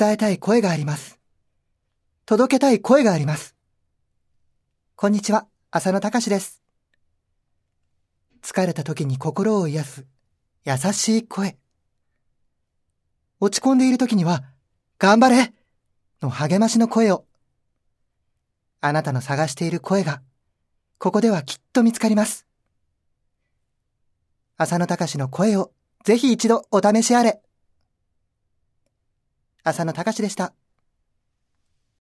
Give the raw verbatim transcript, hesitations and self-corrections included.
伝えたい声があります。届けたい声があります。こんにちは、浅野隆です。疲れた時に心を癒す優しい声。落ち込んでいる時には、頑張れの励ましの声を。あなたの探している声が、ここではきっと見つかります。浅野隆の声をぜひ一度お試しあれ。浅野隆でした。